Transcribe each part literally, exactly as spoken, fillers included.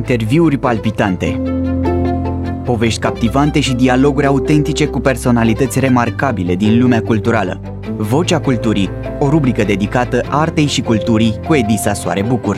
Interviuri palpitante, povești captivante și dialoguri autentice cu personalități remarcabile din lumea culturală. Vocea Culturii, o rubrică dedicată artei și culturii cu Edisa Soare Bucur.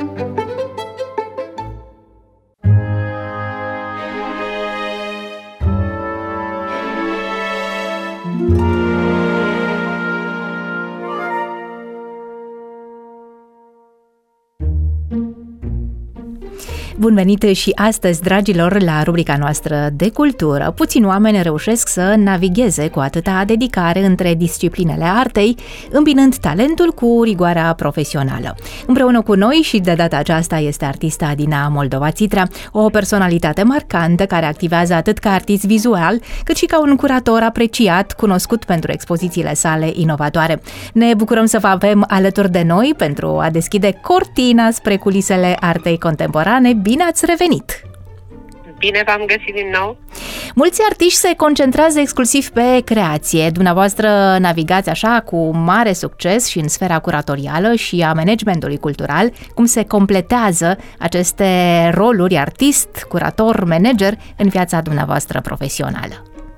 Bun venit și astăzi, dragilor, la rubrica noastră de cultură. Puțini oameni reușesc să navigheze cu atâta dedicare între disciplinele artei, îmbinând talentul cu rigoarea profesională. Împreună cu noi și de data aceasta este artista Adina Moldova-Țitrea, o personalitate marcantă care activează atât ca artist vizual, cât și ca un curator apreciat, cunoscut pentru expozițiile sale inovatoare. Ne bucurăm să vă avem alături de noi pentru a deschide cortina spre culisele artei contemporane. Bine ați revenit! Bine v-am găsit din nou! Mulți artiști se concentrează exclusiv pe creație. Dumneavoastră navigați așa cu mare succes și în sfera curatorială și a managementului cultural. Cum se completează aceste roluri, artist, curator, manager, în viața dumneavoastră profesională?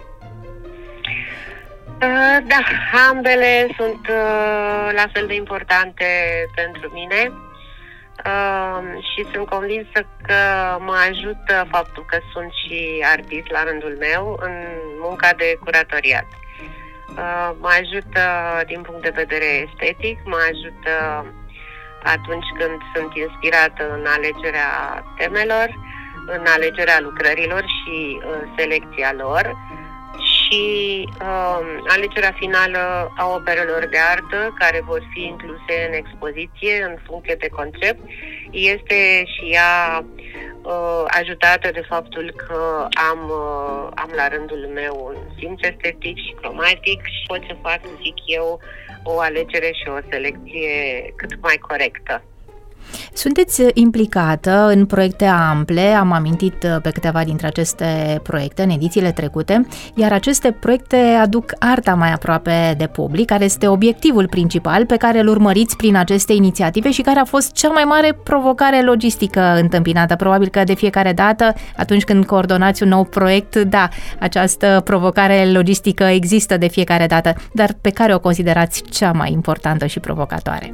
Uh, da, ambele sunt uh, la fel de importante pentru mine. Uh, și sunt convinsă că mă ajută faptul că sunt și artist la rândul meu în munca de curatoriat. Uh, mă ajută din punct de vedere estetic, mă ajută atunci când sunt inspirată în alegerea temelor, în alegerea lucrărilor și uh, selecția lor și uh, alegerea finală a operelor de artă care vor fi incluse în expoziție în funcție de concept este și ea uh, ajutată de faptul că am, uh, am la rândul meu un simț estetic și cromatic și pot să fac, zic eu, o alegere și o selecție cât mai corectă. Sunteți implicată în proiecte ample, am amintit pe câteva dintre aceste proiecte în edițiile trecute, iar aceste proiecte aduc arta mai aproape de public, care este obiectivul principal pe care îl urmăriți prin aceste inițiative și care a fost cea mai mare provocare logistică întâmpinată. Probabil că de fiecare dată, atunci când coordonați un nou proiect, da, această provocare logistică există de fiecare dată, dar pe care o considerați cea mai importantă și provocatoare?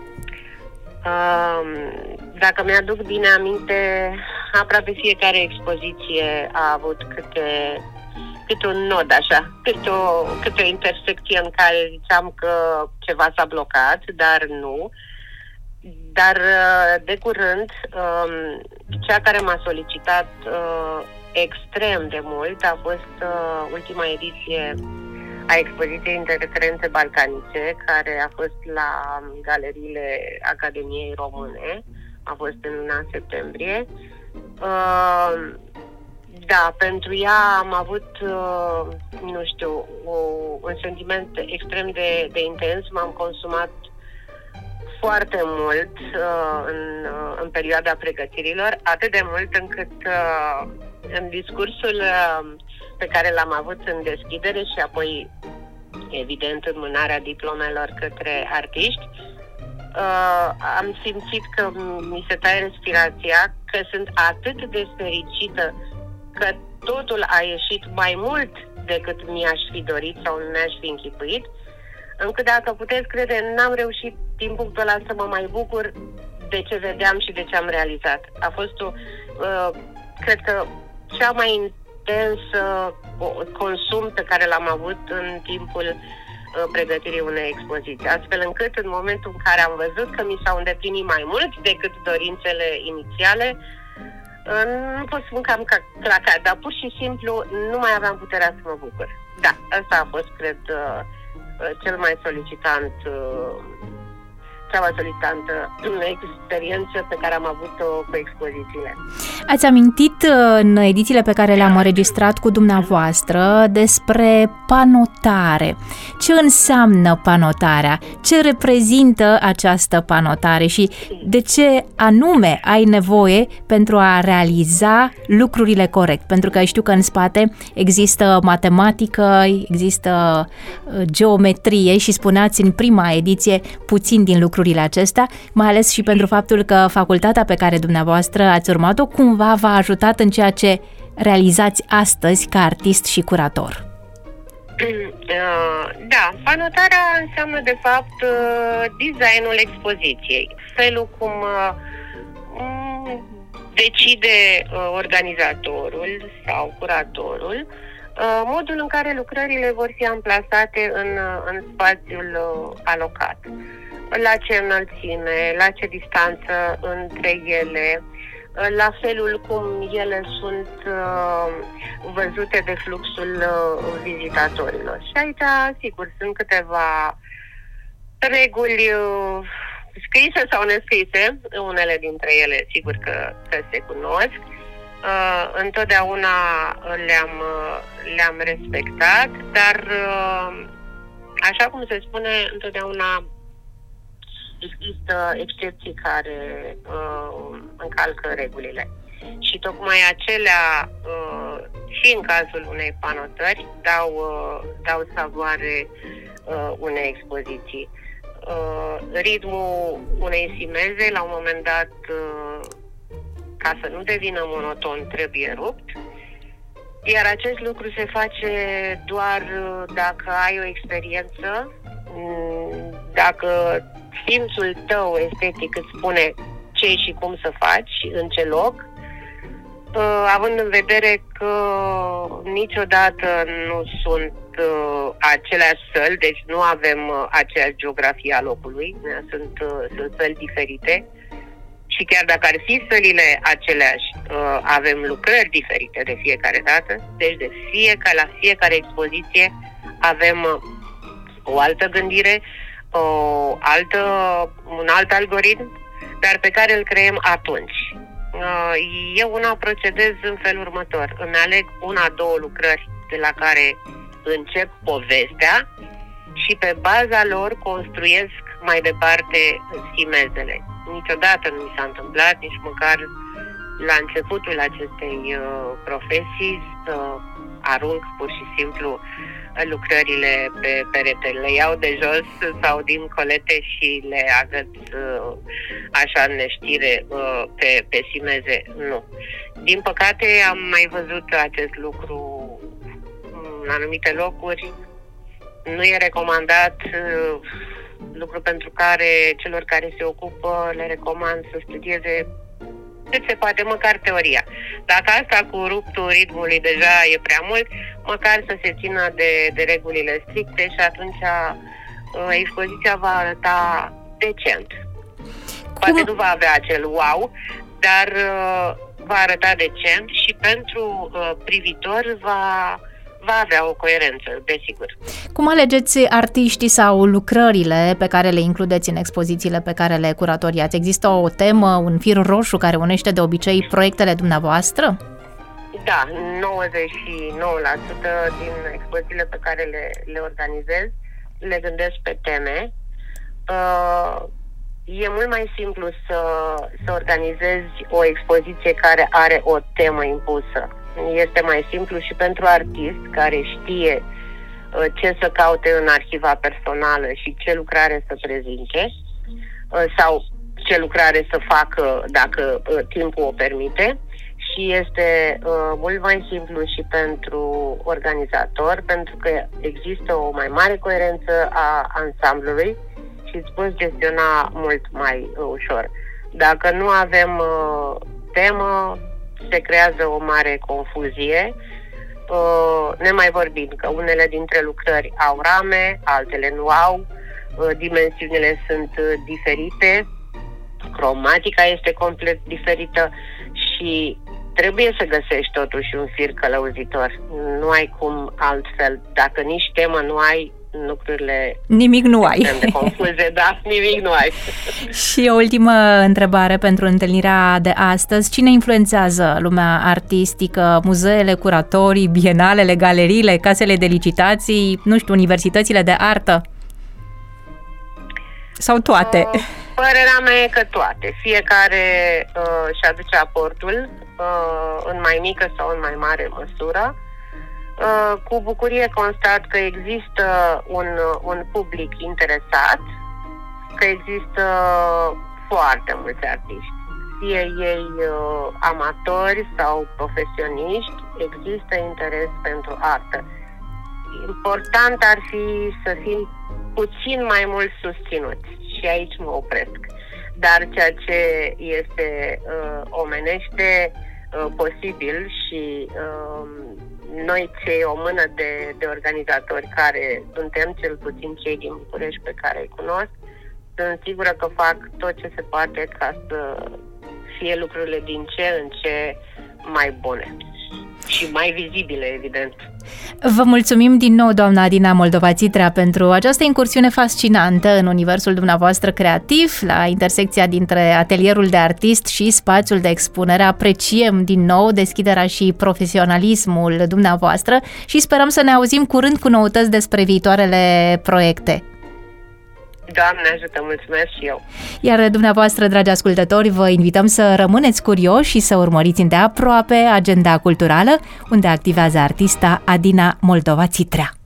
Dacă mi-aduc bine aminte, aproape fiecare expoziție a avut câte, câte un nod, așa, câte o, câte o intersecție în care ziceam că ceva s-a blocat, dar nu. Dar de curând, cea care m-a solicitat extrem de mult a fost ultima ediție a expoziției Interferențe balcanice, care a fost la galeriile Academiei Române, a fost în luna septembrie. Uh, da, pentru ea am avut, uh, nu știu, o, un sentiment extrem de, de intens, m-am consumat foarte mult uh, în, uh, în perioada pregătirilor, atât de mult încât uh, în discursul uh, pe care l-am avut în deschidere și apoi, evident, înmânarea diplomelor către artiști, uh, am simțit că mi se taie respirația, că sunt atât de fericită că totul a ieșit mai mult decât mi-aș fi dorit sau nu mi-aș fi închipuit, încât, dacă puteți crede, n-am reușit din punctul ăla să mă mai bucur de ce vedeam și de ce am realizat. A fost o, uh, cred că, cea mai intens consum pe care l-am avut în timpul uh, pregătirii unei expoziții, astfel încât în momentul în care am văzut că mi s-au îndeplinit mai mult decât dorințele inițiale, uh, nu pot spun că am clacat, dar pur și simplu nu mai aveam puterea să mă bucur. Da, asta a fost, cred, uh, cel mai solicitant uh, cea mai solicitantă experiență pe care am avut-o cu expozițiile. Ați amintit în edițiile pe care le-am înregistrat cu dumneavoastră despre panotare. Ce înseamnă panotarea? Ce reprezintă această panotare și de ce anume ai nevoie pentru a realiza lucrurile corect? Pentru că știu că în spate există matematică, există geometrie și spuneați în prima ediție puțin din lucrurile acestea, mai ales și pentru faptul că facultatea pe care dumneavoastră ați urmat-o cumva v-a ajutat în ceea ce realizați astăzi ca artist și curator. Da, panotarea înseamnă de fapt designul expoziției, felul cum decide organizatorul sau curatorul modul în care lucrările vor fi amplasate în, în spațiul alocat. La ce înălțime, la ce distanță între ele, la felul cum ele sunt uh, văzute de fluxul uh, vizitatorilor. Și aici, sigur, sunt câteva reguli uh, scrise sau nescrise, unele dintre ele, sigur că, că se cunosc. Uh, întotdeauna le-am, uh, le-am respectat, dar, uh, așa cum se spune, întotdeauna există excepții care uh, încalcă regulile. Și tocmai acelea, uh, și în cazul unei panotări, dau, uh, dau savoare uh, unei expoziții. Uh, ritmul unei simeze, la un moment dat, uh, ca să nu devină monoton, trebuie rupt. Iar acest lucru se face doar dacă ai o experiență, dacă simțul tău estetic îți spune ce și cum să faci, în ce loc, având în vedere că niciodată nu sunt aceleași săli, deci nu avem aceeași geografie a locului, sunt, sunt săli diferite și chiar dacă ar fi sălile aceleași, avem lucrări diferite de fiecare dată, deci de fiecare, la fiecare expoziție avem o altă gândire, o altă, un alt algoritm, dar pe care îl creăm atunci. Eu una procedez în felul următor. Îmi aleg una, două lucrări de la care încep povestea și pe baza lor construiesc mai departe simezele. Niciodată nu mi s-a întâmplat, nici măcar la începutul acestei uh, profesii, să arunc pur și simplu lucrările pe perete. Le iau de jos sau din colete și le agăț uh, așa în neștire uh, pe, pe simeze. Nu. Din păcate am mai văzut acest lucru în anumite locuri. Nu e recomandat, uh, lucru pentru care celor care se ocupă le recomand să studieze cât se poate, măcar teoria. Dacă asta cu ruptul ritmului deja e prea mult, măcar să se țină de, de regulile stricte și atunci uh, expoziția va arăta decent. Cum? Poate nu va avea acel wow, dar uh, va arăta decent și pentru uh, privitor va, va avea o coerență, desigur. Cum alegeți artiștii sau lucrările pe care le includeți în expozițiile pe care le curatoriați? Există o temă, un fir roșu care unește de obicei proiectele dumneavoastră? Da, nouăzeci și nouă la sută din expozițiile pe care le, le organizez le gândesc pe teme. Uh, e mult mai simplu să, să organizezi o expoziție care are o temă impusă. Este mai simplu și pentru artist care știe uh, ce să caute în arhiva personală și ce lucrare să prezinte uh, sau ce lucrare să facă dacă uh, timpul o permite. Și este uh, mult mai simplu și pentru organizator, pentru că există o mai mare coerență a ansamblului și îți poți gestiona mult mai uh, ușor. Dacă nu avem uh, temă, se creează o mare confuzie, uh, nemai vorbind că unele dintre lucrări au rame, altele nu au, uh, dimensiunile sunt uh, diferite, cromatica este complet diferită și trebuie să găsești totuși un fir călăuzitor. Nu ai cum altfel. Dacă nici temă nu ai, lucrurile... Nimic nu ai. De confuze, da, nimic nu ai. Și o ultimă întrebare pentru întâlnirea de astăzi. Cine influențează lumea artistică, muzeele, curatorii, bienalele, galeriile, casele de licitații, nu știu, universitățile de artă? Sau toate? Uh, părerea mea e că toate. Fiecare uh, și aduce aportul uh, în mai mică sau în mai mare măsură. Uh, cu bucurie constat că există un, un public interesat, că există foarte mulți artiști, fie ei uh, amatori sau profesioniști, există interes pentru artă. Important ar fi să fim puțin mai mult susținuți și aici mă opresc. Dar ceea ce este uh, omenește uh, posibil și uh, noi cei o mână de, de organizatori care suntem cel puțin cei din București pe care îi cunosc, sunt sigură că fac tot ce se poate ca să fie lucrurile din ce în ce mai bune și mai vizibile, evident. Vă mulțumim din nou, doamna Adina Moldova-Țitrea, pentru această incursiune fascinantă în universul dumneavoastră creativ, la intersecția dintre atelierul de artist și spațiul de expunere. Apreciem din nou deschiderea și profesionalismul dumneavoastră și sperăm să ne auzim curând cu noutăți despre viitoarele proiecte. Doamne ajută, mulțumesc și eu. Iar dumneavoastră, dragi ascultători, vă invităm să rămâneți curioși și să urmăriți îndeaproape agenda culturală, unde activează artista Adina Moldova-Țitrea.